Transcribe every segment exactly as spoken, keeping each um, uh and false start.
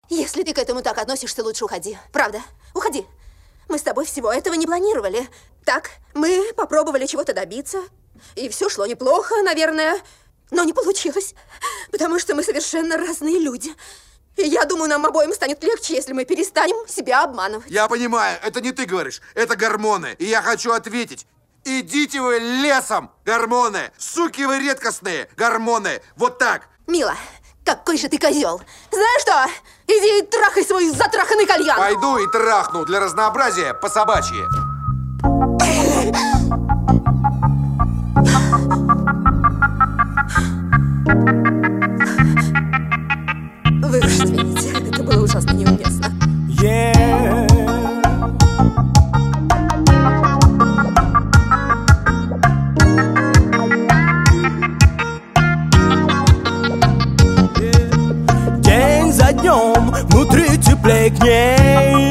Если ты к этому так относишься, лучше уходи. Правда, уходи. Мы с тобой всего этого не планировали. Так, мы попробовали чего-то добиться. И все шло неплохо, наверное. Но не получилось. Потому что мы совершенно разные люди. И я думаю, нам обоим станет легче, если мы перестанем себя обманывать. Я понимаю, это не ты говоришь, это гормоны. И я хочу ответить. Идите вы лесом, гормоны. Суки вы редкостные, гормоны. Вот так. Мила, какой же ты козел. Знаешь что? Иди и трахай свой затраханный кальян. Пойду и трахну для разнообразия по собачьи. Вы уж извините, это было ужасно неуместно. Yeah. День за днем внутри теплее к ней.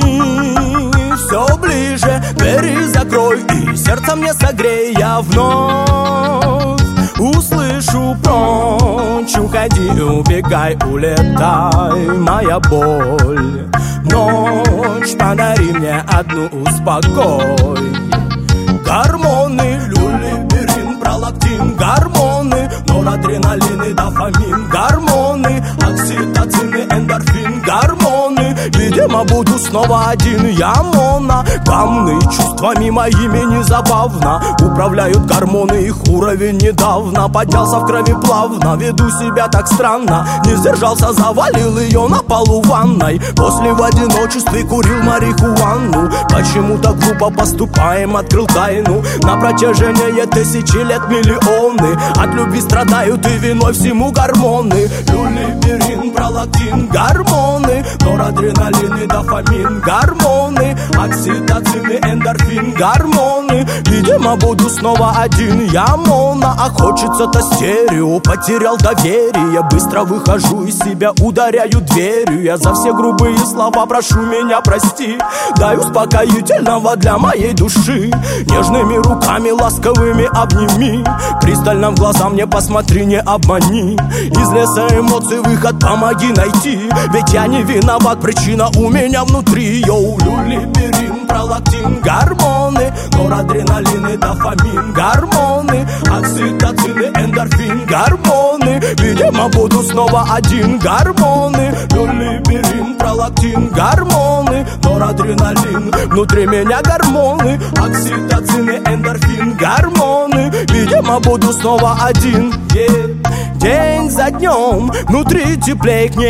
Все ближе, двери закрой, и сердце мне согрей. Я вновь услышу прочь. Уходи, убегай, улетай, моя боль. Ночь, подари мне одну, успокой. Гормоны, люлиберин, пролактин, гормоны, норадреналин и дофамин, гормоны, окситоцин и эндорфин, гормоны. Видимо, буду снова один, я моногамный. Чувствами моими незабавно управляют гормоны, их уровень недавно поднялся в крови плавно. Веду себя так странно, не сдержался, завалил ее на полу ванной. После в одиночестве курил марихуану. Почему так глупо поступаем, открыл тайну. На протяжении тысячи лет миллионы от любви страдают, и виной всему гормоны. Люлиберин, пролактин, гормоны, норадреналин и дофамин, гормоны, окситоцин и эндорфин, гормоны. Видимо, буду снова один, я моно, а хочется-то стерео. Потерял доверие, быстро выхожу из себя, ударяю дверью. Я за все грубые слова прошу меня прости. Дай успокоительного для моей души. Нежными руками ласковыми обними. Пристально в глаза мне посмотри, не обмани. Из леса эмоций выход помоги найти. Ведь я не виноват, причина у меня внутри. Йоу, люлиберин, пролактин, гормоны, норадреналин и дофамин, гормоны, окситоцин и эндорфин, гормоны. Видимо, буду снова один, гормоны, люлиберин, пролактин, гормоны, норадреналин, внутри меня гормоны, окситоцин и эндорфин, гормоны. Видимо, буду снова один, yeah. День за днем внутри теплее к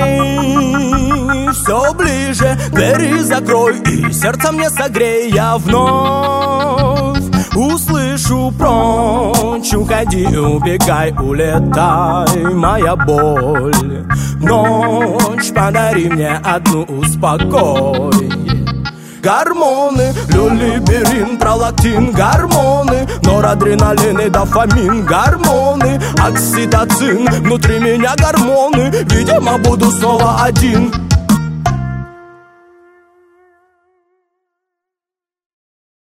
ней. Все ближе, двери закрой, и сердце мне согрей. Я вновь услышу прочь. Уходи, убегай, улетай, моя боль. Ночь, подари мне одну, успокой. Гормоны, люлиберин, пролактин, гормоны, норадреналин и дофамин, гормоны, окситоцин, внутри меня гормоны. Видимо, буду снова один.